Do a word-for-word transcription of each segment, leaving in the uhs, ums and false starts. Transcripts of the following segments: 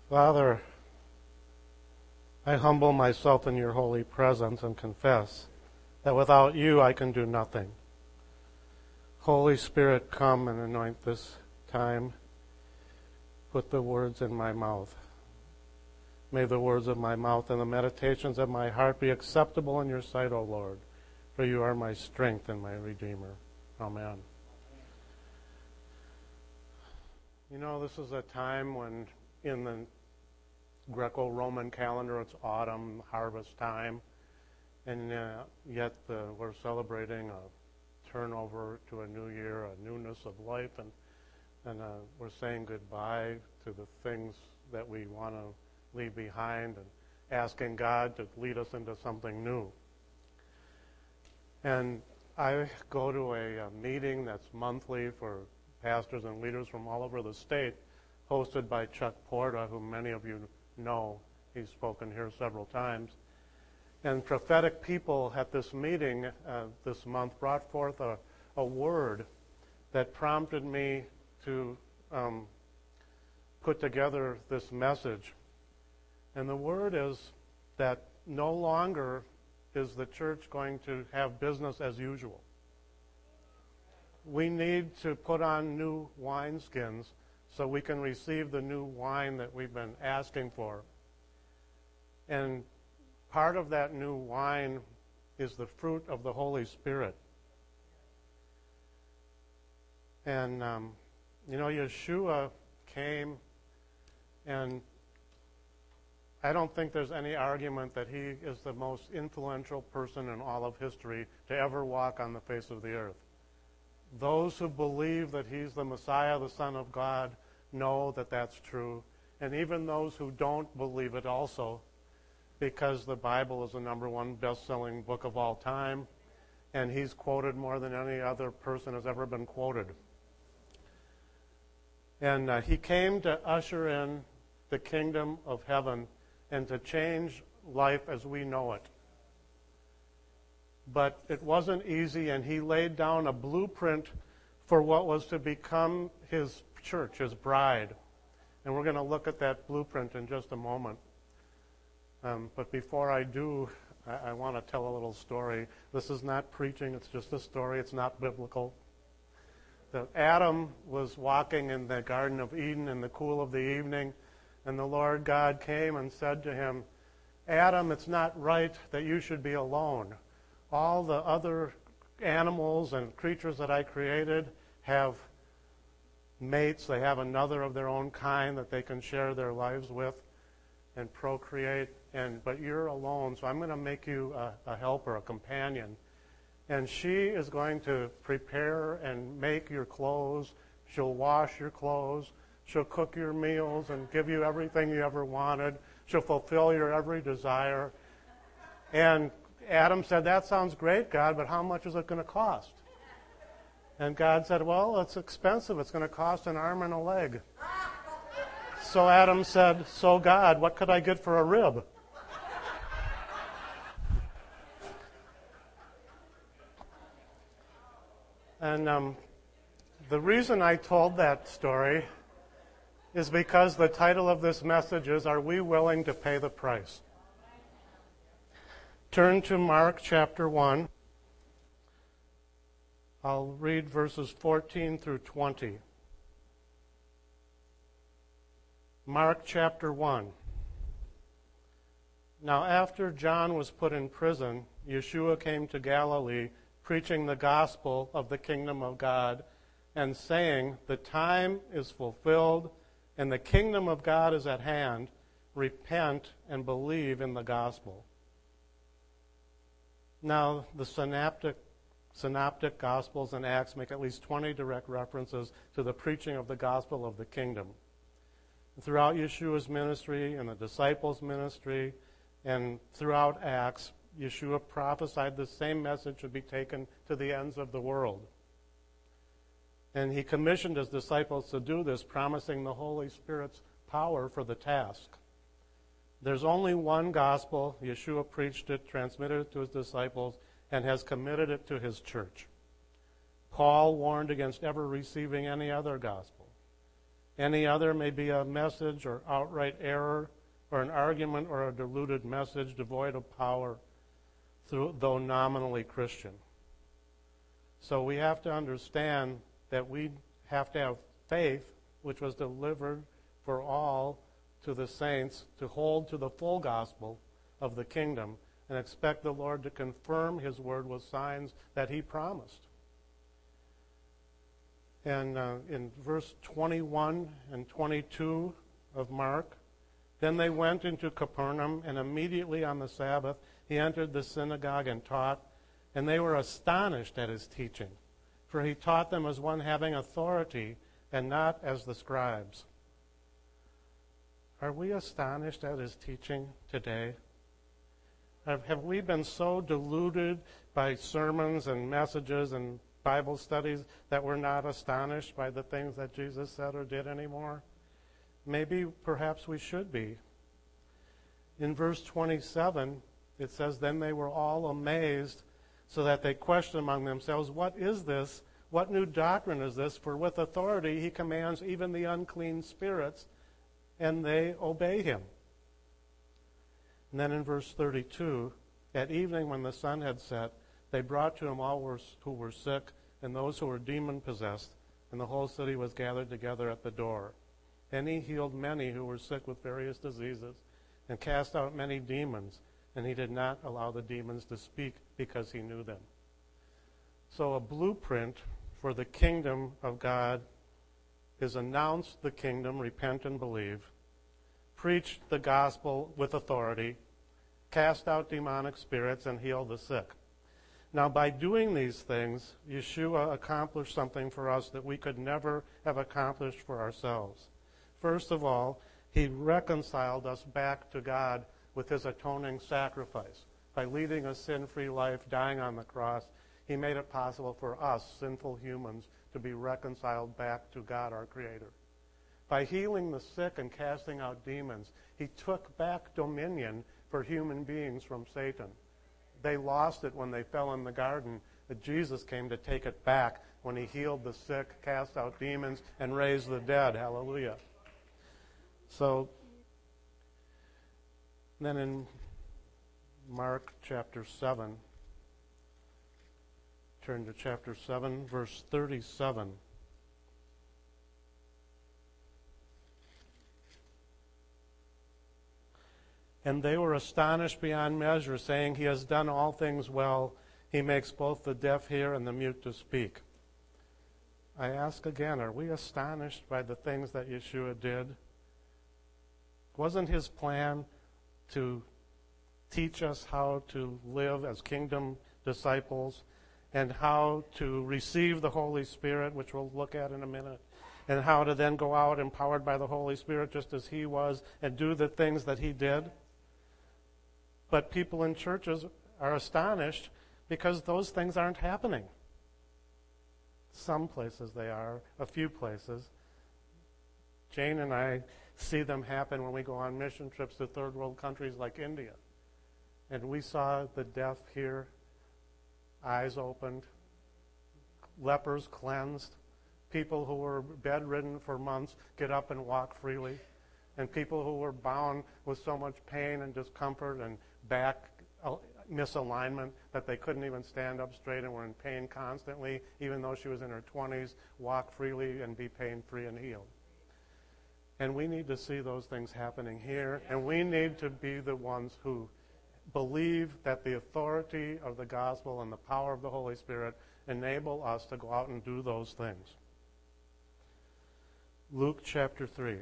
Father, I humble myself in your holy presence and confess that without you I can do nothing. Holy Spirit, come and anoint this time. Put the words in my mouth. May the words of my mouth and the meditations of my heart be acceptable in your sight, O Lord, for you are my strength and my Redeemer. Amen. You know, this is a time when in the Greco-Roman calendar it's autumn, harvest time, and uh, yet uh, we're celebrating a turnover to a new year, a newness of life, and, and uh, we're saying goodbye to the things that we want to leave behind and asking God to lead us into something new. And I go to a, a meeting that's monthly for pastors and leaders from all over the state, hosted by Chuck Porta, who many of you know. He's spoken here several times. And prophetic people at this meeting uh, this month brought forth a, a word that prompted me to um, put together this message. And the word is that no longer is the church going to have business as usual. We need to put on new wineskins so we can receive the new wine that we've been asking for. And part of that new wine is the fruit of the Holy Spirit. And, um, you know, Yeshua came, and I don't think there's any argument that he is the most influential person in all of history to ever walk on the face of the earth. Those who believe that he's the Messiah, the Son of God, know that that's true. And even those who don't believe it also, because the Bible is the number one best-selling book of all time, and he's quoted more than any other person has ever been quoted. And uh, he came to usher in the kingdom of heaven and to change life as we know it. But it wasn't easy, and he laid down a blueprint for what was to become his church, his bride. And we're going to look at that blueprint in just a moment. Um, but before I do, I, I want to tell a little story. This is not preaching, it's just a story. It's not biblical. That Adam was walking in the Garden of Eden in the cool of the evening, and the Lord God came and said to him, Adam, it's not right that you should be alone. All the other animals and creatures that I created have mates. They have another of their own kind that they can share their lives with and procreate. And but you're alone, so I'm going to make you a, a helper, a companion. And she is going to prepare and make your clothes. She'll wash your clothes. She'll cook your meals and give you everything you ever wanted. She'll fulfill your every desire. And Adam said, that sounds great, God, but how much is it going to cost? And God said, well, it's expensive. It's going to cost an arm and a leg. So Adam said, so God, what could I get for a rib? And um, the reason I told that story is because the title of this message is, Are We Willing to Pay the Price? Turn to Mark chapter one. I'll read verses fourteen through twenty. Mark chapter one. Now after John was put in prison, Yeshua came to Galilee, preaching the gospel of the kingdom of God, and saying, The time is fulfilled, and the kingdom of God is at hand. Repent and believe in the gospel. Now, the synoptic, synoptic Gospels and Acts make at least twenty direct references to the preaching of the gospel of the kingdom. Throughout Yeshua's ministry and the disciples' ministry and throughout Acts, Yeshua prophesied the same message should be taken to the ends of the world. And he commissioned his disciples to do this, promising the Holy Spirit's power for the task. There's only one gospel. Yeshua preached it, transmitted it to his disciples, and has committed it to his church. Paul warned against ever receiving any other gospel. Any other may be a message or outright error, or an argument or a diluted message devoid of power, through, though nominally Christian. So we have to understand that we have to have faith, which was delivered for all to the saints, to hold to the full gospel of the kingdom, and expect the Lord to confirm his word with signs that he promised. And uh, in verse twenty-one and twenty-two of Mark, then they went into Capernaum, and immediately on the Sabbath he entered the synagogue and taught, and they were astonished at his teaching, for he taught them as one having authority and not as the scribes. Are we astonished at his teaching today? Have, have we been so deluded by sermons and messages and Bible studies that we're not astonished by the things that Jesus said or did anymore? Maybe, perhaps we should be. In verse twenty-seven, it says, then they were all amazed, so that they questioned among themselves, what is this? What new doctrine is this? For with authority he commands even the unclean spirits, and they obey him. And then in verse thirty-two, at evening when the sun had set, they brought to him all who were sick and those who were demon-possessed, and the whole city was gathered together at the door. And he healed many who were sick with various diseases, and cast out many demons, and he did not allow the demons to speak because he knew them. So a blueprint for the kingdom of God is announce the kingdom, repent and believe, preach the gospel with authority, cast out demonic spirits, and heal the sick. Now, by doing these things, Yeshua accomplished something for us that we could never have accomplished for ourselves. First of all, he reconciled us back to God with his atoning sacrifice. By leading a sin-free life, dying on the cross, he made it possible for us, sinful humans, to be reconciled back to God, our Creator. By healing the sick and casting out demons, he took back dominion for human beings from Satan. They lost it when they fell in the garden, but Jesus came to take it back when he healed the sick, cast out demons, and raised the dead. Hallelujah. So, then in Mark chapter seven, turn to chapter seven, verse thirty-seven. And they were astonished beyond measure, saying, he has done all things well. He makes both the deaf hear and the mute to speak. I ask again, are we astonished by the things that Yeshua did? Wasn't his plan to teach us how to live as kingdom disciples and how to receive the Holy Spirit, which we'll look at in a minute, and how to then go out empowered by the Holy Spirit just as he was and do the things that he did? But people in churches are astonished because those things aren't happening. Some places they are, a few places. Jane and I see them happen when we go on mission trips to third world countries like India. And we saw the deaf hear, eyes opened, lepers cleansed, people who were bedridden for months get up and walk freely, and people who were bound with so much pain and discomfort and back misalignment that they couldn't even stand up straight and were in pain constantly, even though she was in her twenties, walk freely and be pain-free and healed. And we need to see those things happening here, and we need to be the ones who believe that the authority of the gospel and the power of the Holy Spirit enable us to go out and do those things. Luke chapter three.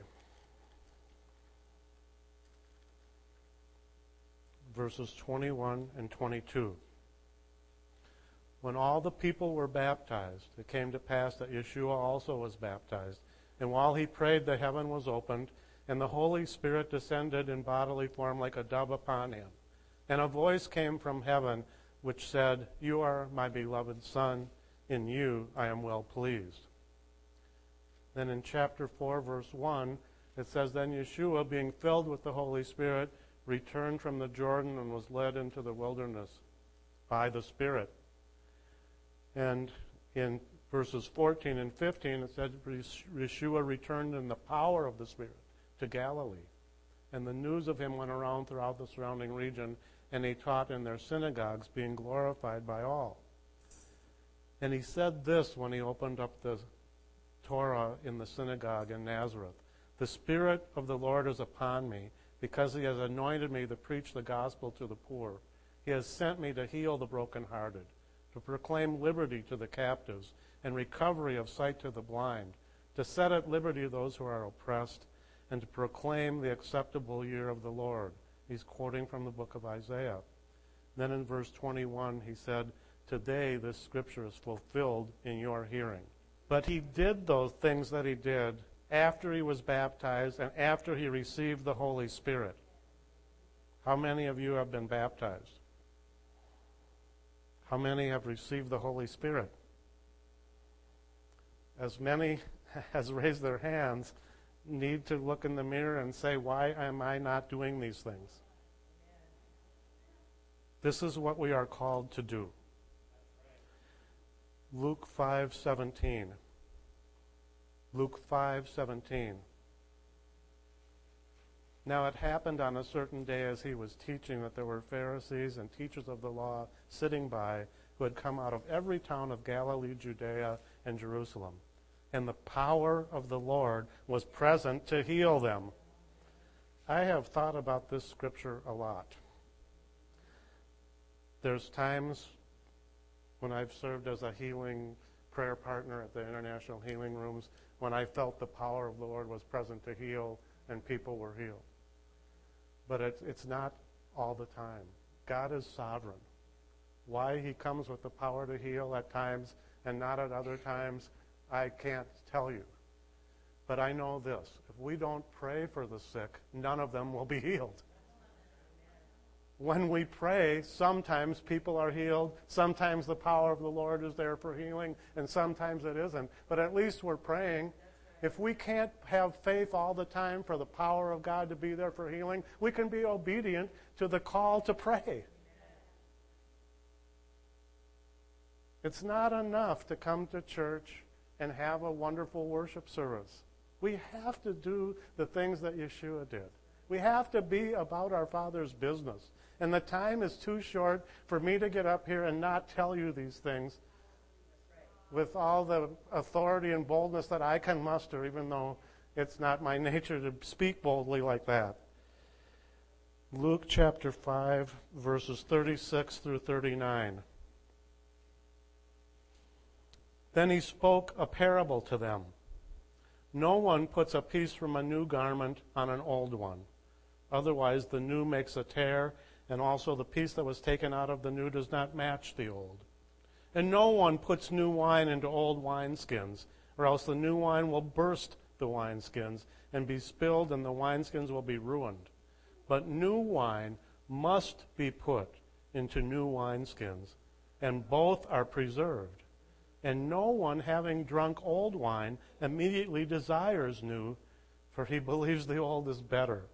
Verses twenty-one and twenty-two. When all the people were baptized, it came to pass that Yeshua also was baptized. And while he prayed, the heaven was opened, and the Holy Spirit descended in bodily form like a dove upon him. And a voice came from heaven which said, you are my beloved Son, in you I am well pleased. Then in chapter four, verse one, it says, then Yeshua, being filled with the Holy Spirit, returned from the Jordan and was led into the wilderness by the Spirit. And in verses fourteen and fifteen, it said Yeshua returned in the power of the Spirit to Galilee. And the news of him went around throughout the surrounding region, and he taught in their synagogues, being glorified by all. And he said this when he opened up the Torah in the synagogue in Nazareth: "The Spirit of the Lord is upon me, because he has anointed me to preach the gospel to the poor. He has sent me to heal the brokenhearted, to proclaim liberty to the captives, and recovery of sight to the blind, to set at liberty those who are oppressed, and to proclaim the acceptable year of the Lord." He's quoting from the book of Isaiah. Then in verse twenty-one, he said, "Today this scripture is fulfilled in your hearing." But he did those things that he did after he was baptized and after he received the Holy Spirit. How many of you have been baptized? How many have received the Holy Spirit? As many as raised their hands need to look in the mirror and say, why am I not doing these things? This is what we are called to do. Luke five seventeen. Luke five seventeen. Now it happened on a certain day as he was teaching that there were Pharisees and teachers of the law sitting by, who had come out of every town of Galilee, Judea, and Jerusalem. And the power of the Lord was present to heal them. I have thought about this scripture a lot. There's times when I've served as a healing prayer partner at the International Healing Rooms when I felt the power of the Lord was present to heal and people were healed. But it's, it's not all the time. God is sovereign. Why he comes with the power to heal at times and not at other times, I can't tell you. But I know this: if we don't pray for the sick, none of them will be healed. When we pray, sometimes people are healed, sometimes the power of the Lord is there for healing, and sometimes it isn't. But at least we're praying. If we can't have faith all the time for the power of God to be there for healing, we can be obedient to the call to pray. It's not enough to come to church and have a wonderful worship service. We have to do the things that Yeshua did. We have to be about our Father's business. And the time is too short for me to get up here and not tell you these things with all the authority and boldness that I can muster, even though it's not my nature to speak boldly like that. Luke chapter five, verses thirty-six through thirty-nine. Then he spoke a parable to them. No one puts a piece from a new garment on an old one. Otherwise, the new makes a tear, and also the piece that was taken out of the new does not match the old. And no one puts new wine into old wineskins, or else the new wine will burst the wineskins and be spilled, and the wineskins will be ruined. But new wine must be put into new wineskins, and both are preserved. And no one, having drunk old wine, immediately desires new, for he believes the old is better.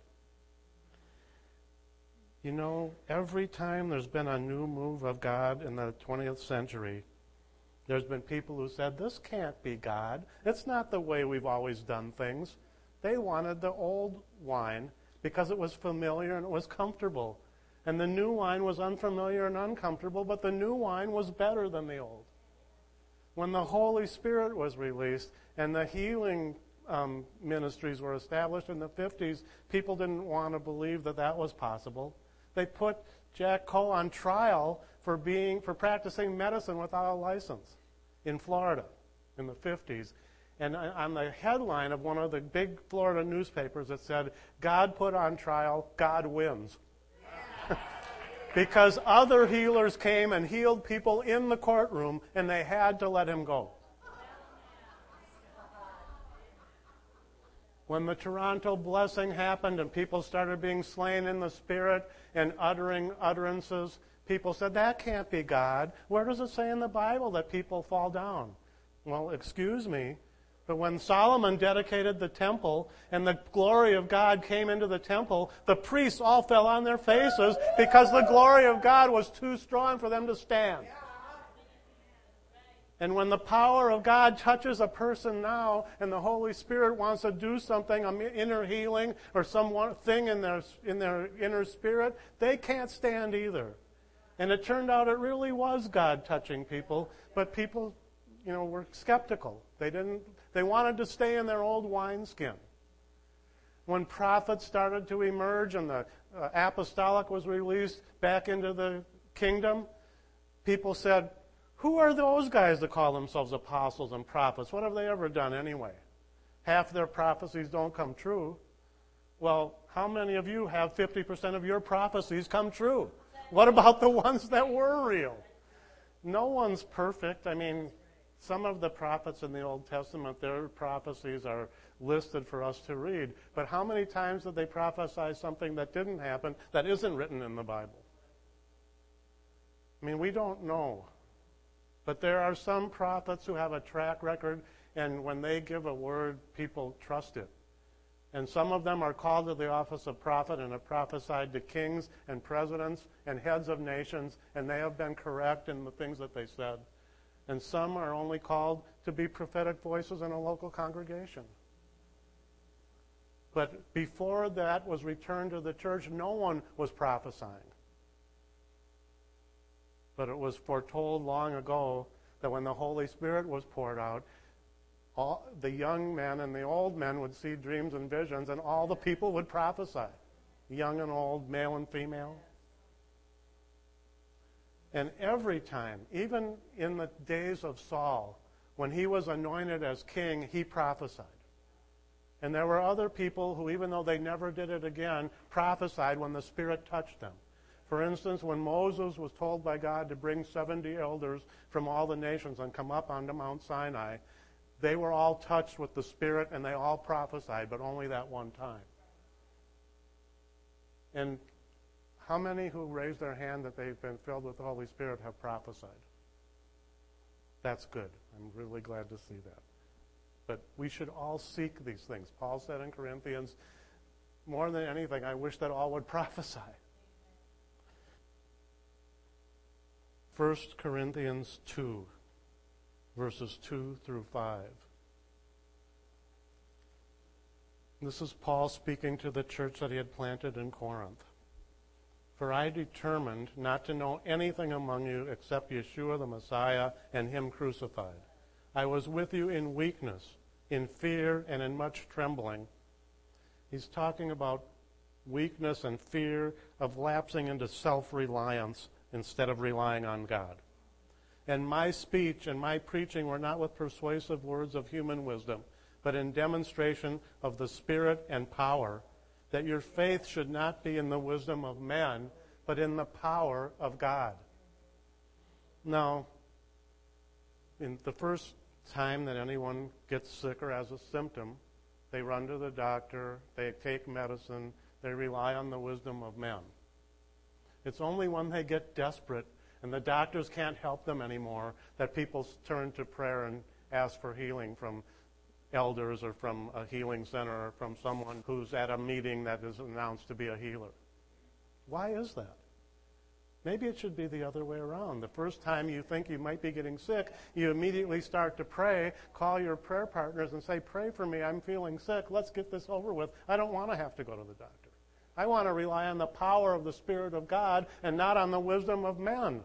You know, every time there's been a new move of God in the twentieth century, there's been people who said, this can't be God. It's not the way we've always done things. They wanted the old wine because it was familiar and it was comfortable. And the new wine was unfamiliar and uncomfortable, but the new wine was better than the old. When the Holy Spirit was released and the healing um, ministries were established in the fifties, people didn't want to believe that that was possible. They put Jack Coe on trial for being for practicing medicine without a license in Florida in the fifties. And on the headline of one of the big Florida newspapers, it said, "God put on trial, God wins." Because other healers came and healed people in the courtroom, and they had to let him go. When the Toronto blessing happened and people started being slain in the Spirit and uttering utterances, people said, that can't be God. Where does it say in the Bible that people fall down? Well, excuse me, but when Solomon dedicated the temple and the glory of God came into the temple, the priests all fell on their faces because the glory of God was too strong for them to stand. And when the power of God touches a person now and the Holy Spirit wants to do something, an inner healing or some one thing in their, in their inner spirit, they can't stand either. And it turned out it really was God touching people, but people, you know, were skeptical. They didn't, they wanted to stay in their old wineskin. When prophets started to emerge and the uh, apostolic was released back into the kingdom, people said, who are those guys that call themselves apostles and prophets? What have they ever done anyway? Half their prophecies don't come true. Well, how many of you have fifty percent of your prophecies come true? What about the ones that were real? No one's perfect. I mean, some of the prophets in the Old Testament, their prophecies are listed for us to read. But how many times did they prophesy something that didn't happen that isn't written in the Bible? I mean, we don't know. But there are some prophets who have a track record, and when they give a word, people trust it. And some of them are called to the office of prophet and have prophesied to kings and presidents and heads of nations, and they have been correct in the things that they said. And some are only called to be prophetic voices in a local congregation. But before that was returned to the church, no one was prophesying. But it was foretold long ago that when the Holy Spirit was poured out, all the young men and the old men would see dreams and visions, and all the people would prophesy, young and old, male and female. And every time, even in the days of Saul, when he was anointed as king, he prophesied. And there were other people who, even though they never did it again, prophesied when the Spirit touched them. For instance, when Moses was told by God to bring seventy elders from all the nations and come up onto Mount Sinai, they were all touched with the Spirit and they all prophesied, but only that one time. And how many who raised their hand that they've been filled with the Holy Spirit have prophesied? That's good. I'm really glad to see that. But we should all seek these things. Paul said in Corinthians, more than anything, I wish that all would prophesy. First Corinthians two, verses two through five. This is Paul speaking to the church that he had planted in Corinth. For I determined not to know anything among you except Yeshua the Messiah and him crucified. I was with you in weakness, in fear, and in much trembling. He's talking about weakness and fear of lapsing into self-reliance instead of relying on God. And my speech and my preaching were not with persuasive words of human wisdom, but in demonstration of the Spirit and power, that your faith should not be in the wisdom of men, but in the power of God. Now, in the first time that anyone gets sick or has a symptom, they run to the doctor, they take medicine, they rely on the wisdom of men. It's only when they get desperate and the doctors can't help them anymore that people turn to prayer and ask for healing from elders or from a healing center or from someone who's at a meeting that is announced to be a healer. Why is that? Maybe it should be the other way around. The first time you think you might be getting sick, you immediately start to pray, call your prayer partners and say, pray for me, I'm feeling sick, let's get this over with. I don't want to have to go to the doctor. I want to rely on the power of the Spirit of God and not on the wisdom of men.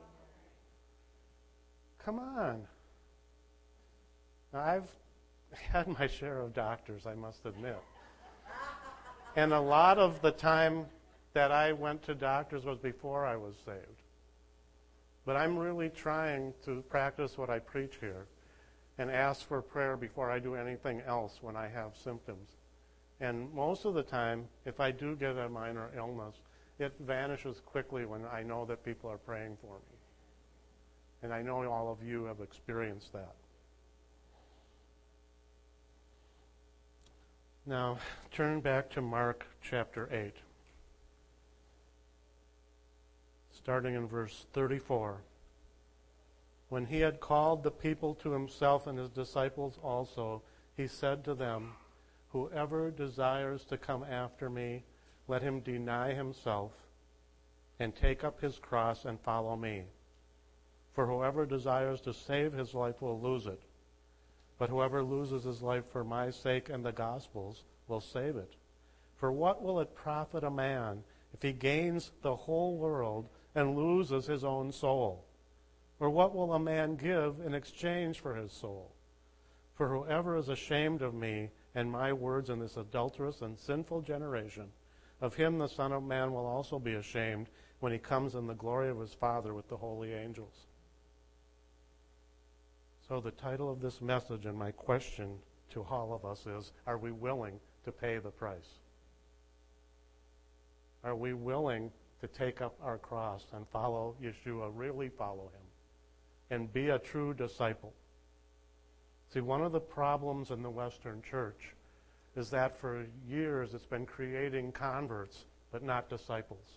Come on. Now, I've had my share of doctors, I must admit. And a lot of the time that I went to doctors was before I was saved. But I'm really trying to practice what I preach here and ask for prayer before I do anything else when I have symptoms. And most of the time, if I do get a minor illness, it vanishes quickly when I know that people are praying for me. And I know all of you have experienced that. Now, turn back to Mark chapter eight. Starting in verse thirty-four. When he had called the people to himself and his disciples also, he said to them, whoever desires to come after me, let him deny himself and take up his cross and follow me. For whoever desires to save his life will lose it. But whoever loses his life for my sake and the gospel's will save it. For what will it profit a man if he gains the whole world and loses his own soul? Or what will a man give in exchange for his soul? For whoever is ashamed of me and my words in this adulterous and sinful generation, of him the Son of Man will also be ashamed when he comes in the glory of his Father with the holy angels. So the title of this message and my question to all of us is, are we willing to pay the price? Are we willing to take up our cross and follow Yeshua, really follow him, and be a true disciple? See, one of the problems in the Western church is that for years it's been creating converts, but not disciples.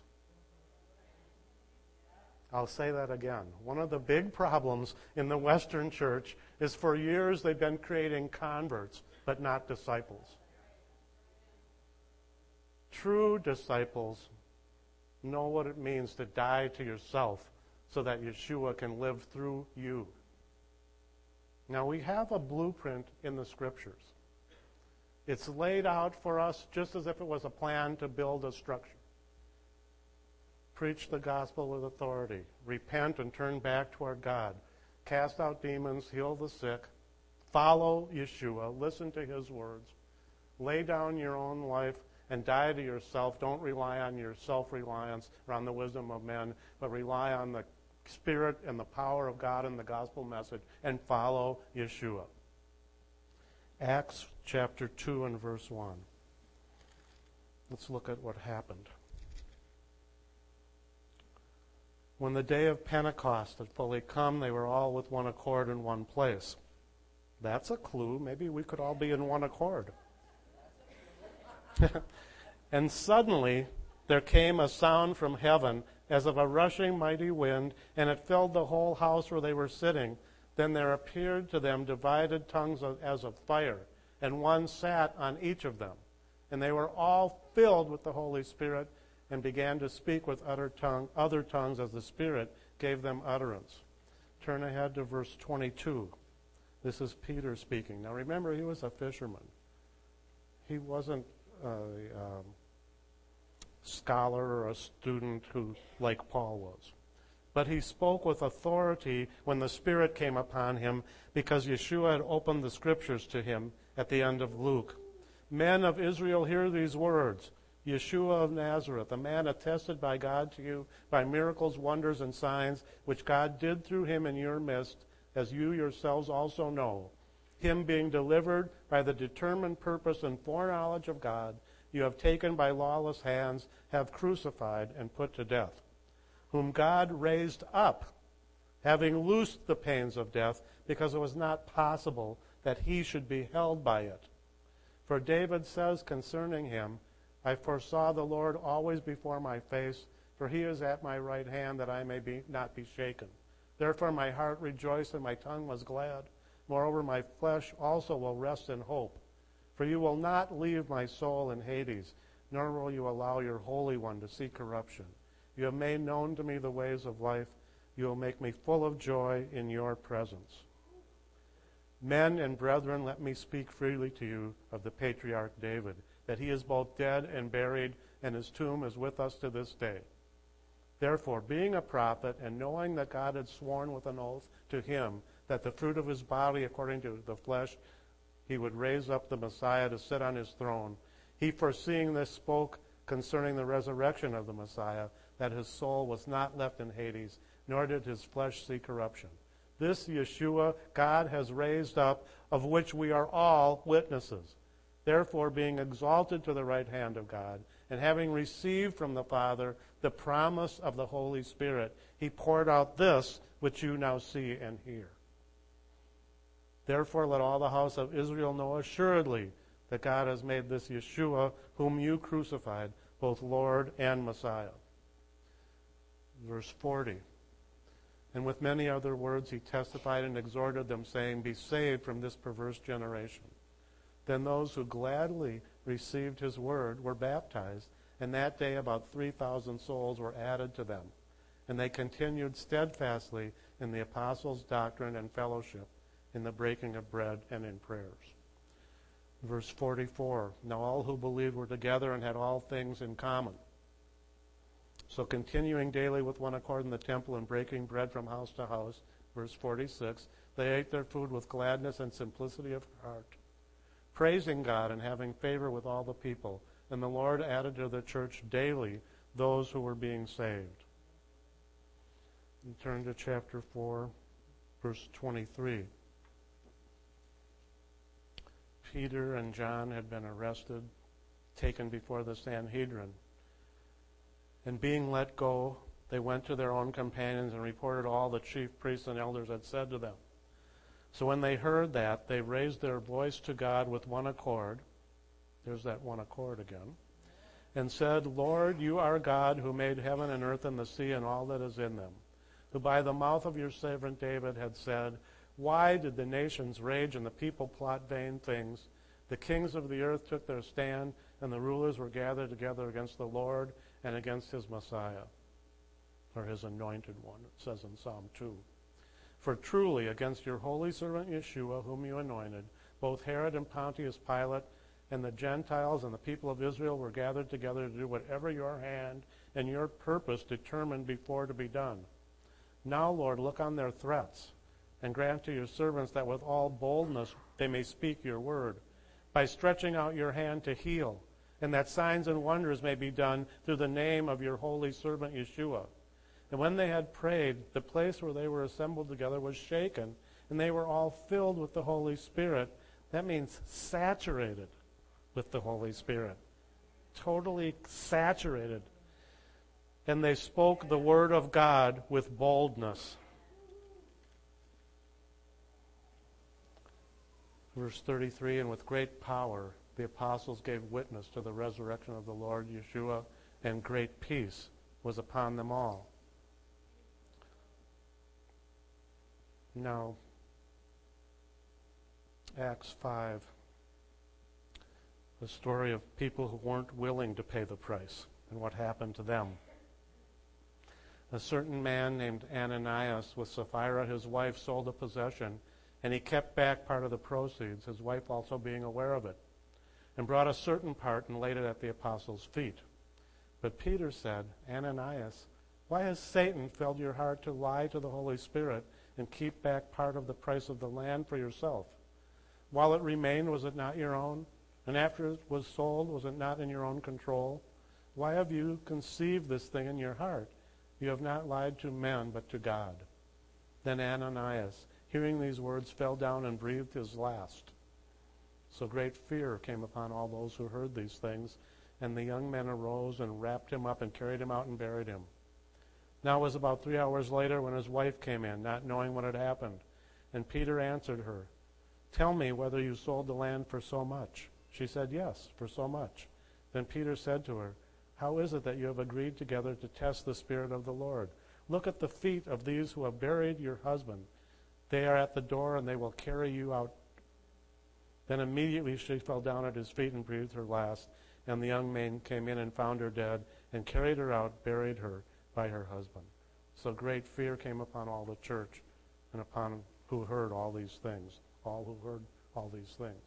I'll say that again. One of the big problems in the Western church is for years they've been creating converts, but not disciples. True disciples know what it means to die to yourself so that Yeshua can live through you. Now, we have a blueprint in the Scriptures. It's laid out for us just as if it was a plan to build a structure. Preach the gospel with authority. Repent and turn back toward God. Cast out demons, heal the sick. Follow Yeshua. Listen to his words. Lay down your own life and die to yourself. Don't rely on your self-reliance or on the wisdom of men, but rely on the Spirit and the power of God and the gospel message, and follow Yeshua. Acts chapter two and verse one. Let's look at what happened. When the day of Pentecost had fully come, they were all with one accord in one place. That's a clue. Maybe we could all be in one accord. And suddenly there came a sound from heaven as of a rushing mighty wind, and it filled the whole house where they were sitting. Then there appeared to them divided tongues as of fire, and one sat on each of them. And they were all filled with the Holy Spirit and began to speak with other, tongue, other tongues as the Spirit gave them utterance. Turn ahead to verse twenty-two. This is Peter speaking. Now remember, he was a fisherman. He wasn't a um, scholar or a student who, like Paul was. But he spoke with authority when the Spirit came upon him, because Yeshua had opened the Scriptures to him at the end of Luke. Men of Israel, hear these words. Yeshua of Nazareth, a man attested by God to you by miracles, wonders, and signs, which God did through him in your midst, as you yourselves also know. Him being delivered by the determined purpose and foreknowledge of God, you have taken by lawless hands, have crucified and put to death, whom God raised up, having loosed the pains of death, because it was not possible that he should be held by it. For David says concerning him, I foresaw the Lord always before my face, for he is at my right hand, that I may be, not be shaken. Therefore my heart rejoiced and my tongue was glad. Moreover, my flesh also will rest in hope. For you will not leave my soul in Hades, nor will you allow your Holy One to see corruption. You have made known to me the ways of life. You will make me full of joy in your presence. Men and brethren, let me speak freely to you of the patriarch David, that he is both dead and buried, and his tomb is with us to this day. Therefore, being a prophet, and knowing that God had sworn with an oath to him that the fruit of his body, according to the flesh, he would raise up the Messiah to sit on his throne, he, foreseeing this, spoke concerning the resurrection of the Messiah, that his soul was not left in Hades, nor did his flesh see corruption. This Yeshua God has raised up, of which we are all witnesses. Therefore, being exalted to the right hand of God, and having received from the Father the promise of the Holy Spirit, he poured out this which you now see and hear. Therefore, let all the house of Israel know assuredly that God has made this Yeshua, whom you crucified, both Lord and Messiah. Verse forty. And with many other words he testified and exhorted them, saying, Be saved from this perverse generation. Then those who gladly received his word were baptized, and that day about three thousand souls were added to them. And they continued steadfastly in the apostles' doctrine and fellowship, in the breaking of bread and in prayers. Verse forty-four, now all who believed were together and had all things in common. So continuing daily with one accord in the temple and breaking bread from house to house, verse forty-six, they ate their food with gladness and simplicity of heart, praising God and having favor with all the people. And the Lord added to the church daily those who were being saved. And turn to chapter four, verse twenty-three. Peter and John had been arrested, taken before the Sanhedrin. And being let go, they went to their own companions and reported all the chief priests and elders had said to them. So when they heard that, they raised their voice to God with one accord. There's that one accord again. And said, Lord, you are God who made heaven and earth and the sea and all that is in them, who by the mouth of your servant David had said, why did the nations rage and the people plot vain things? The kings of the earth took their stand, and the rulers were gathered together against the Lord and against his Messiah, or his anointed one, it says in Psalm two. For truly against your holy servant Yeshua, whom you anointed, both Herod and Pontius Pilate and the Gentiles and the people of Israel were gathered together to do whatever your hand and your purpose determined before to be done. Now, Lord, look on their threats, and grant to your servants that with all boldness they may speak your word, by stretching out your hand to heal, and that signs and wonders may be done through the name of your holy servant Yeshua. And when they had prayed, the place where they were assembled together was shaken, and they were all filled with the Holy Spirit. That means saturated with the Holy Spirit. Totally saturated. And they spoke the word of God with boldness. Verse thirty-three, and with great power the apostles gave witness to the resurrection of the Lord Yeshua, and great peace was upon them all. Now, Acts five, the story of people who weren't willing to pay the price and what happened to them. A certain man named Ananias with Sapphira, his wife, sold a possession, and he kept back part of the proceeds, his wife also being aware of it, and brought a certain part and laid it at the apostles' feet. But Peter said, Ananias, why has Satan filled your heart to lie to the Holy Spirit and keep back part of the price of the land for yourself? While it remained, was it not your own? And after it was sold, was it not in your own control? Why have you conceived this thing in your heart? You have not lied to men, but to God. Then Ananias, hearing these words, fell down and breathed his last. So great fear came upon all those who heard these things, and the young men arose and wrapped him up and carried him out and buried him. Now it was about three hours later when his wife came in, not knowing what had happened. And Peter answered her, tell me whether you sold the land for so much. She said, yes, for so much. Then Peter said to her, how is it that you have agreed together to test the Spirit of the Lord? Look at the feet of these who have buried your husband. They are at the door, and they will carry you out. Then immediately she fell down at his feet and breathed her last. And the young man came in and found her dead, and carried her out, buried her by her husband. So great fear came upon all the church, and upon who heard all these things, all who heard all these things.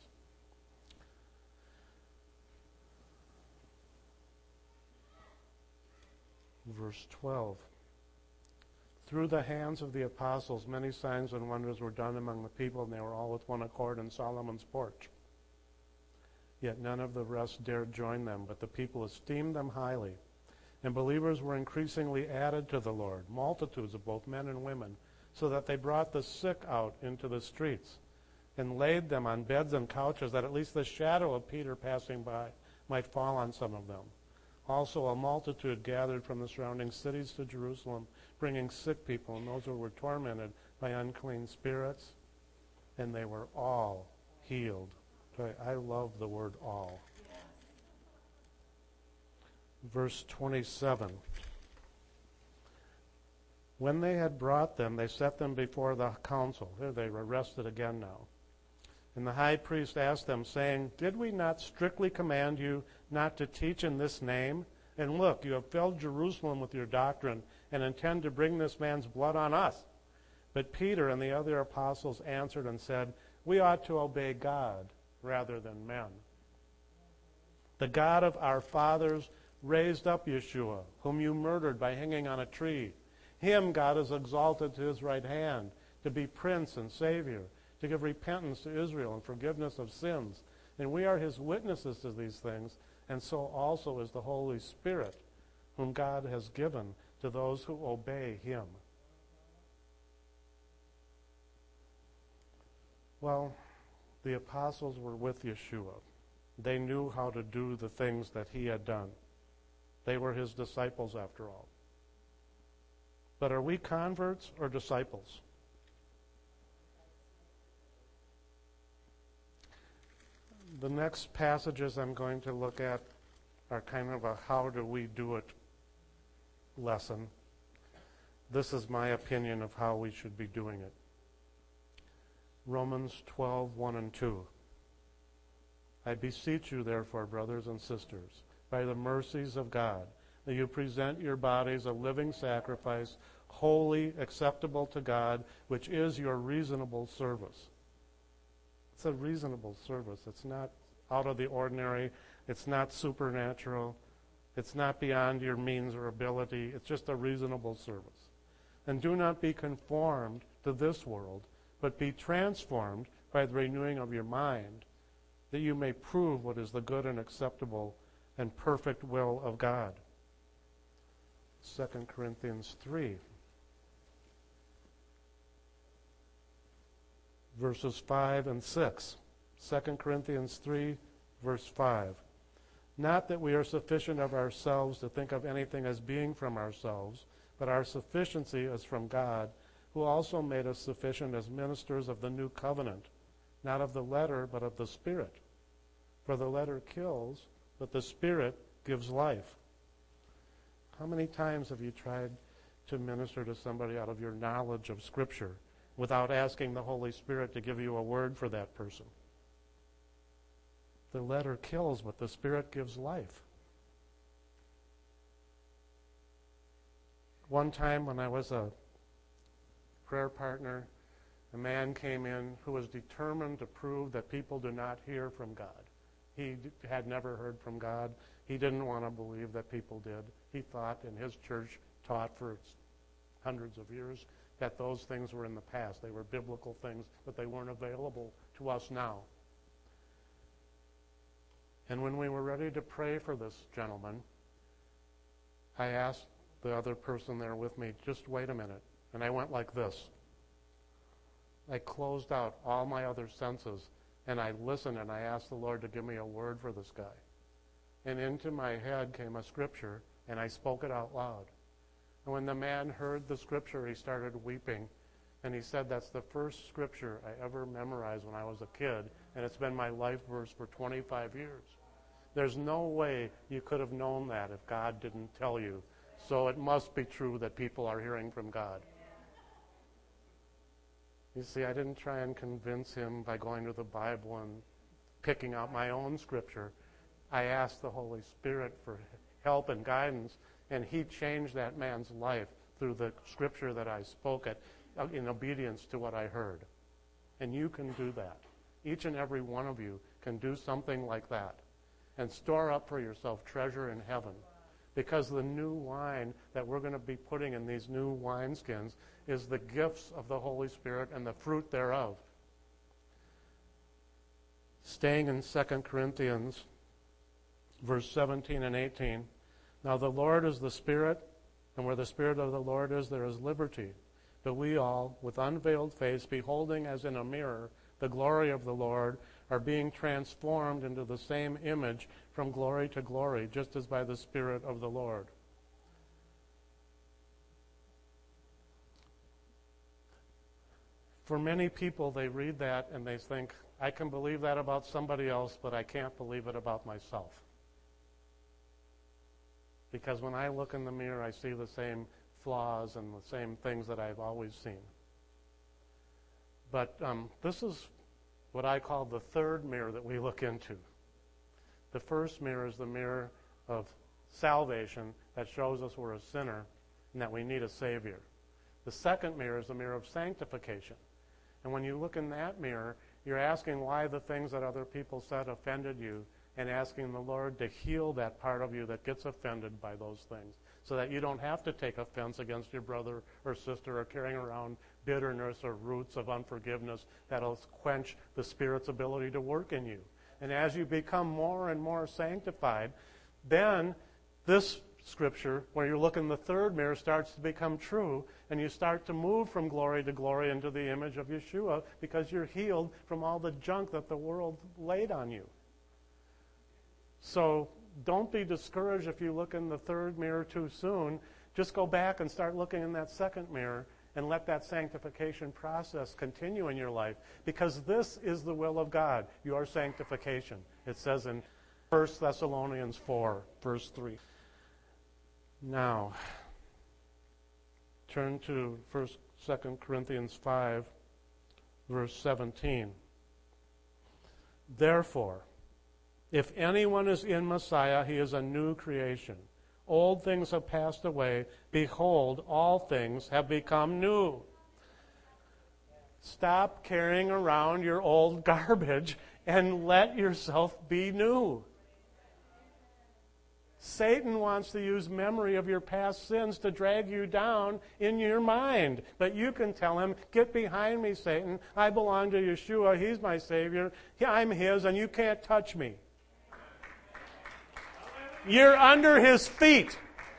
Verse twelve. Through the hands of the apostles, many signs and wonders were done among the people, and they were all with one accord in Solomon's porch. Yet none of the rest dared join them, but the people esteemed them highly. And believers were increasingly added to the Lord, multitudes of both men and women, so that they brought the sick out into the streets and laid them on beds and couches, that at least the shadow of Peter passing by might fall on some of them. Also a multitude gathered from the surrounding cities to Jerusalem, bringing sick people and those who were tormented by unclean spirits, and they were all healed. I love the word all. Verse twenty-seven. When they had brought them, they set them before the council. Here they were arrested again now. And the high priest asked them, saying, did we not strictly command you not to teach in this name? And look, you have filled Jerusalem with your doctrine and intend to bring this man's blood on us. But Peter and the other apostles answered and said, we ought to obey God rather than men. The God of our fathers raised up Yeshua, whom you murdered by hanging on a tree. Him God has exalted to his right hand to be Prince and Savior, to give repentance to Israel and forgiveness of sins. And we are his witnesses to these things, and so also is the Holy Spirit, whom God has given to those who obey him. Well, the apostles were with Yeshua. They knew how to do the things that he had done. They were his disciples after all. But are we converts or disciples? The next passages I'm going to look at are kind of a how do we do it lesson. This is my opinion of how we should be doing it. Romans twelve, one and two. I beseech you, therefore, brothers and sisters, by the mercies of God, that you present your bodies a living sacrifice, holy, acceptable to God, which is your reasonable service. It's a reasonable service. It's not out of the ordinary. It's not supernatural. It's not beyond your means or ability. It's just a reasonable service. And do not be conformed to this world, but be transformed by the renewing of your mind, that you may prove what is the good and acceptable and perfect will of God. Second Corinthians three, verses five and six. Second Corinthians three, verse five. Not that we are sufficient of ourselves to think of anything as being from ourselves, but our sufficiency is from God, who also made us sufficient as ministers of the new covenant, not of the letter, but of the Spirit. For the letter kills, but the Spirit gives life. How many times have you tried to minister to somebody out of your knowledge of Scripture without asking the Holy Spirit to give you a word for that person? The letter kills, but the Spirit gives life. One time when I was a prayer partner, a man came in who was determined to prove that people do not hear from God. He d- had never heard from God. He didn't want to believe that people did. He thought, and his church taught for hundreds of years, that those things were in the past. They were biblical things, but they weren't available to us now. And when we were ready to pray for this gentleman, I asked the other person there with me, just wait a minute. And I went like this. I closed out all my other senses, and I listened, and I asked the Lord to give me a word for this guy. And into my head came a scripture, and I spoke it out loud. And when the man heard the scripture, he started weeping. And he said, that's the first scripture I ever memorized when I was a kid, and it's been my life verse for twenty-five years. There's no way you could have known that if God didn't tell you. So it must be true that people are hearing from God. You see, I didn't try and convince him by going to the Bible and picking out my own scripture. I asked the Holy Spirit for help and guidance, and he changed that man's life through the scripture that I spoke at, in obedience to what I heard. And you can do that. Each and every one of you can do something like that and store up for yourself treasure in heaven. Because the new wine that we're going to be putting in these new wineskins is the gifts of the Holy Spirit and the fruit thereof. Staying in Second Corinthians, verse seventeen and eighteen. Now the Lord is the Spirit, and where the Spirit of the Lord is, there is liberty. But we all, with unveiled face, beholding as in a mirror the glory of the Lord, are being transformed into the same image from glory to glory, just as by the Spirit of the Lord. For many people, they read that and they think, I can believe that about somebody else, but I can't believe it about myself. Because when I look in the mirror, I see the same flaws and the same things that I've always seen. But um, this is what I call the third mirror that we look into. The first mirror is the mirror of salvation that shows us we're a sinner, and that we need a Savior. The second mirror is the mirror of sanctification. And when you look in that mirror, you're asking why the things that other people said offended you, and asking the Lord to heal that part of you that gets offended by those things, so that you don't have to take offense against your brother or sister or carrying around bitterness or roots of unforgiveness that'll quench the Spirit's ability to work in you. And as you become more and more sanctified, then this scripture, where you look in the third mirror, starts to become true, and you start to move from glory to glory into the image of Yeshua, because you're healed from all the junk that the world laid on you. So don't be discouraged if you look in the third mirror too soon. Just go back and start looking in that second mirror and let that sanctification process continue in your life, because this is the will of God, your sanctification. It says in First Thessalonians four, verse three. Now, turn to First, Second Corinthians five, verse seventeen. Therefore, if anyone is in Messiah, he is a new creation. Old things have passed away. Behold, all things have become new. Stop carrying around your old garbage and let yourself be new. Satan wants to use memory of your past sins to drag you down in your mind. But you can tell him, get behind me, Satan. I belong to Yeshua. He's my Savior. I'm his, and you can't touch me. You're under his feet.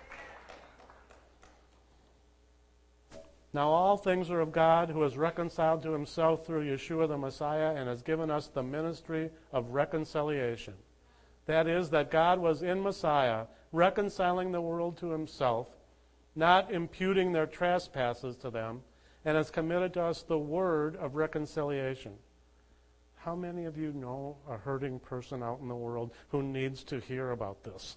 Now all things are of God, who has reconciled to himself through Yeshua the Messiah, and has given us the ministry of reconciliation. That is, that God was in Messiah, reconciling the world to himself, not imputing their trespasses to them, and has committed to us the word of reconciliation. How many of you know a hurting person out in the world who needs to hear about this?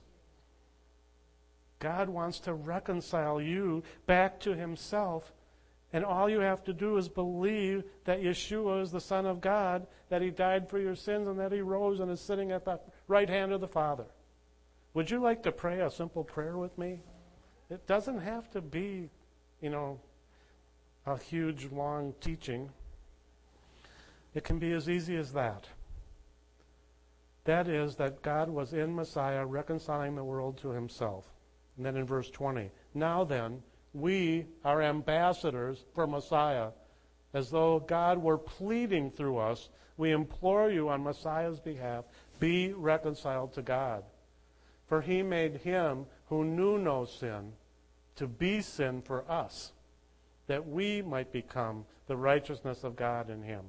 God wants to reconcile you back to himself, and all you have to do is believe that Yeshua is the Son of God, that he died for your sins, and that he rose and is sitting at the right hand of the Father. Would you like to pray a simple prayer with me? It doesn't have to be, you know, a huge, long teaching. It can be as easy as that. That is, that God was in Messiah reconciling the world to himself. And then in verse twenty, now then, we are ambassadors for Messiah. As though God were pleading through us, we implore you on Messiah's behalf, be reconciled to God. For he made him who knew no sin to be sin for us, that we might become the righteousness of God in him.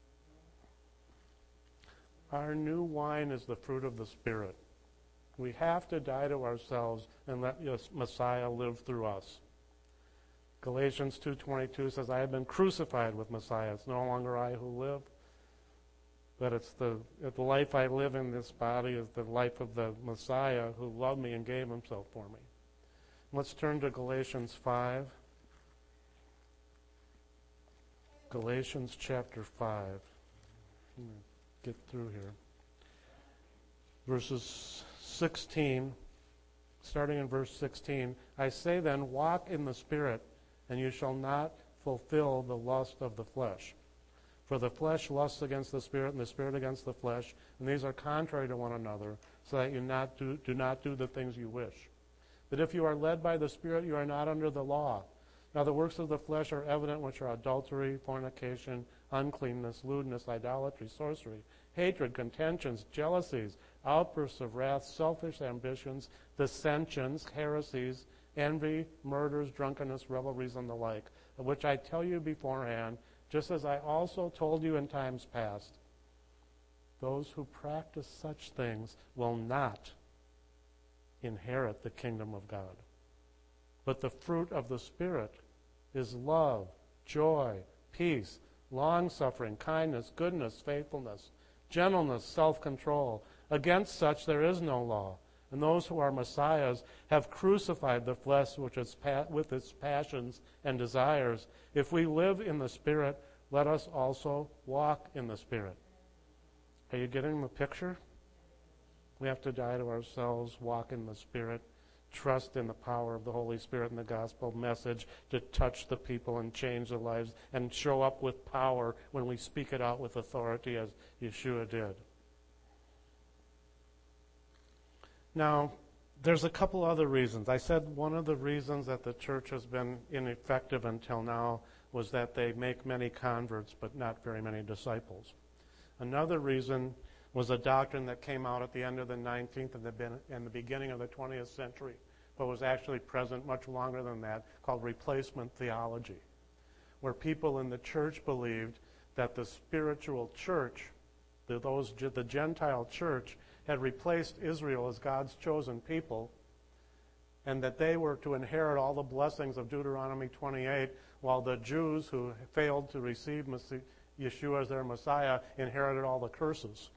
Our new wine is the fruit of the Spirit. We have to die to ourselves and let Messiah live through us. Galatians two twenty-two says, I have been crucified with Messiah. It's no longer I who live, but it's the, the life I live in this body is the life of the Messiah who loved me and gave himself for me. Let's turn to Galatians five. Galatians chapter five. Get through here. Verses sixteen, starting in verse sixteen, I say then, walk in the Spirit, and you shall not fulfill the lust of the flesh. For the flesh lusts against the Spirit, and the Spirit against the flesh, and these are contrary to one another, so that you not do, do not do the things you wish. But if you are led by the Spirit, you are not under the law. Now the works of the flesh are evident, which are adultery, fornication, uncleanness, lewdness, idolatry, sorcery, hatred, contentions, jealousies, outbursts of wrath, selfish ambitions, dissensions, heresies, envy, murders, drunkenness, revelries, and the like, of which I tell you beforehand, just as I also told you in times past. Those who practice such things will not inherit the kingdom of God. But the fruit of the Spirit is love, joy, peace, long-suffering, kindness, goodness, faithfulness, gentleness, self-control. Against such there is no law. And those who are Messiahs have crucified the flesh which is pa- with its passions and desires. If we live in the Spirit, let us also walk in the Spirit. Are you getting the picture? We have to die to ourselves, walk in the Spirit, trust in the power of the Holy Spirit and the gospel message to touch the people and change their lives and show up with power when we speak it out with authority as Yeshua did. Now, there's a couple other reasons. I said one of the reasons that the church has been ineffective until now was that they make many converts but not very many disciples. Another reason was a doctrine that came out at the end of the nineteenth and the, and the beginning of the twentieth century, but was actually present much longer than that, called replacement theology, where people in the church believed that the spiritual church, the, those, the Gentile church, had replaced Israel as God's chosen people, and that they were to inherit all the blessings of Deuteronomy twenty-eight, while the Jews who failed to receive Yeshua as their Messiah inherited all the curses.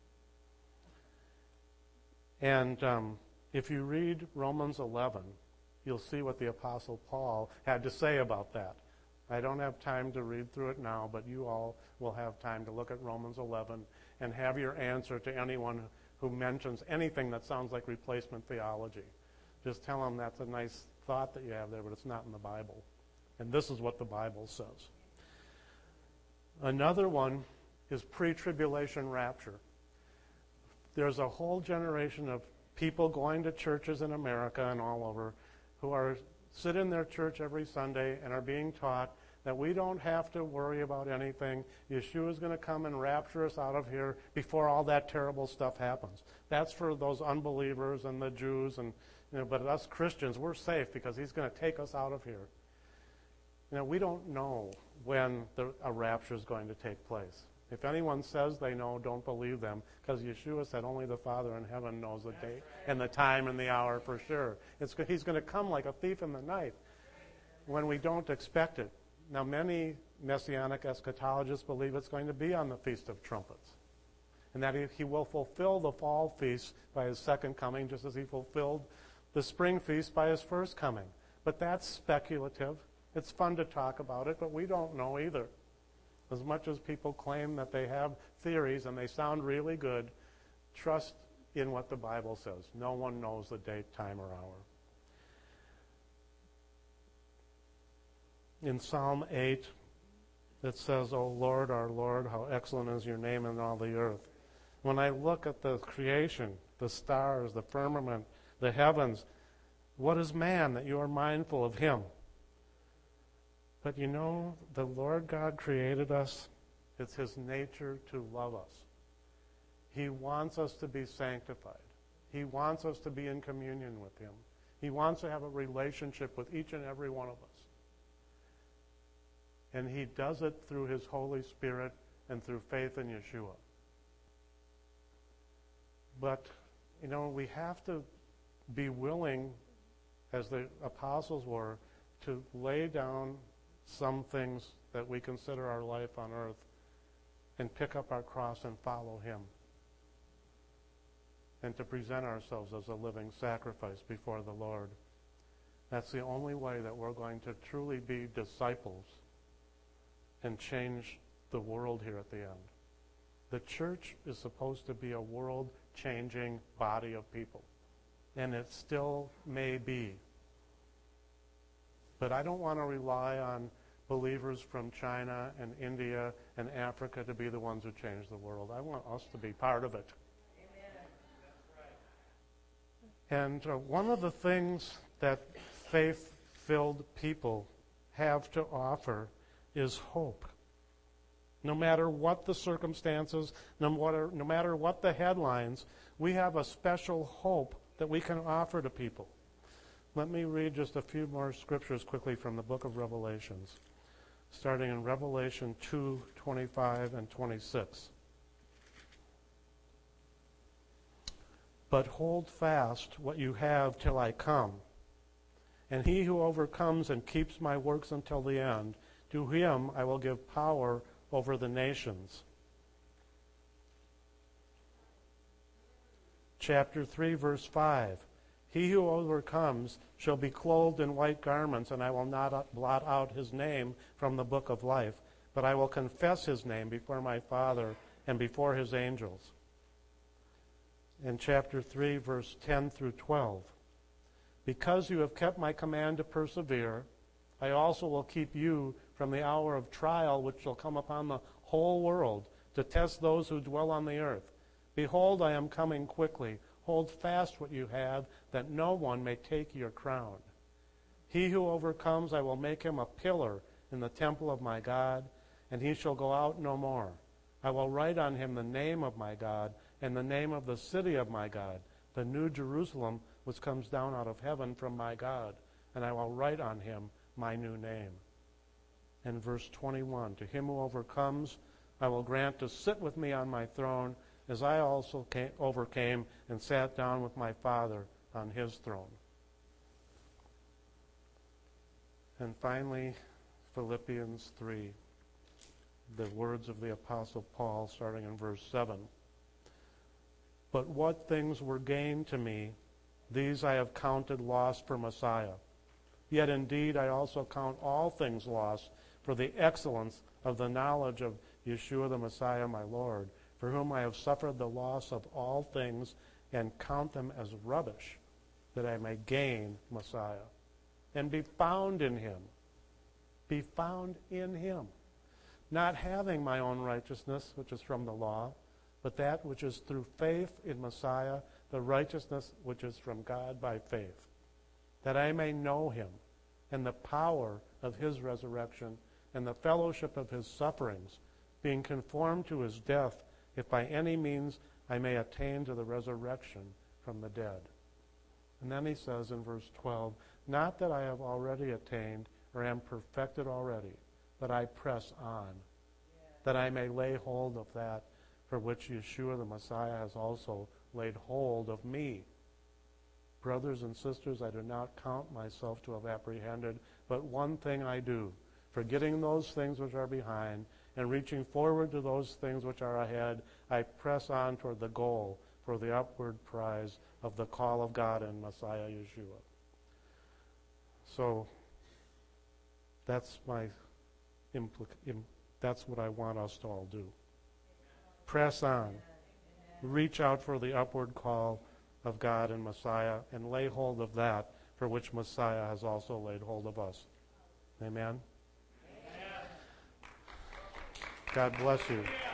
And um, if you read Romans eleven, you'll see what the Apostle Paul had to say about that. I don't have time to read through it now, but you all will have time to look at Romans eleven and have your answer to anyone who mentions anything that sounds like replacement theology. Just tell them that's a nice thought that you have there, but it's not in the Bible. And this is what the Bible says. Another one is pre-tribulation rapture. There's a whole generation of people going to churches in America and all over who are sit in their church every Sunday and are being taught that we don't have to worry about anything. Yeshua is going to come and rapture us out of here before all that terrible stuff happens. That's for those unbelievers and the Jews, and you know, but us Christians, we're safe because he's going to take us out of here. You know, we don't know when the, a rapture is going to take place. If anyone says they know, don't believe them, because Yeshua said only the Father in heaven knows the date and the time and the hour for sure. It's, he's going to come like a thief in the night when we don't expect it. Now, many Messianic eschatologists believe it's going to be on the Feast of Trumpets, and that he, he will fulfill the fall feast by his second coming, just as he fulfilled the spring feast by his first coming. But that's speculative. It's fun to talk about it, but we don't know either. As much as people claim that they have theories and they sound really good, trust in what the Bible says. No one knows the date, time, or hour. In Psalm eight, it says, O Lord, our Lord, how excellent is your name in all the earth. When I look at the creation, the stars, the firmament, the heavens, what is man that you are mindful of him? But you know, the Lord God created us. It's his nature to love us. He wants us to be sanctified. He wants us to be in communion with him. He wants to have a relationship with each and every one of us. And he does it through his Holy Spirit and through faith in Yeshua. But, you know, we have to be willing, as the apostles were, to lay down some things that we consider our life on earth and pick up our cross and follow him. And to present ourselves as a living sacrifice before the Lord. That's the only way that we're going to truly be disciples and change the world here at the end. The church is supposed to be a world-changing body of people. And it still may be. But I don't want to rely on believers from China and India and Africa to be the ones who change the world. I want us to be part of it. Amen. And uh, one of the things that faith-filled people have to offer is hope. No matter what the circumstances, no matter, no matter what the headlines, we have a special hope that we can offer to people. Let me read just a few more scriptures quickly from the book of Revelations, starting in Revelation two, twenty-five and twenty-six. But hold fast what you have till I come. And he who overcomes and keeps my works until the end, to him I will give power over the nations. Chapter three, verse five. He who overcomes shall be clothed in white garments, and I will not blot out his name from the book of life, but I will confess his name before my Father and before his angels. In chapter three, verse ten through twelve. Because you have kept my command to persevere, I also will keep you from the hour of trial which shall come upon the whole world to test those who dwell on the earth. Behold, I am coming quickly. Hold fast what you have, that no one may take your crown. He who overcomes, I will make him a pillar in the temple of my God, and he shall go out no more. I will write on him the name of my God and the name of the city of my God, the new Jerusalem which comes down out of heaven from my God, and I will write on him my new name. And verse twenty-one, to him who overcomes, I will grant to sit with me on my throne, as I also came, overcame and sat down with my Father on his throne. And finally, Philippians three, the words of the Apostle Paul, starting in verse seven. But what things were gained to me, these I have counted loss for Messiah. Yet indeed I also count all things lost for the excellence of the knowledge of Yeshua the Messiah, my Lord, for whom I have suffered the loss of all things and count them as rubbish, that I may gain Messiah and be found in him. Be found in him. Not having my own righteousness, which is from the law, but that which is through faith in Messiah, the righteousness which is from God by faith, that I may know him and the power of his resurrection and the fellowship of his sufferings, being conformed to his death, if by any means I may attain to the resurrection from the dead. And then he says in verse twelve, not that I have already attained or am perfected already, but I press on, that I may lay hold of that for which Yeshua the Messiah has also laid hold of me. Brothers and sisters, I do not count myself to have apprehended, but one thing I do, forgetting those things which are behind, and reaching forward to those things which are ahead, I press on toward the goal for the upward prize of the call of God in Messiah Yeshua. So that's my implic- im- that's what I want us to all do. Press on. Reach out for the upward call of God and Messiah, and lay hold of that for which Messiah has also laid hold of us. Amen? Amen. God bless you.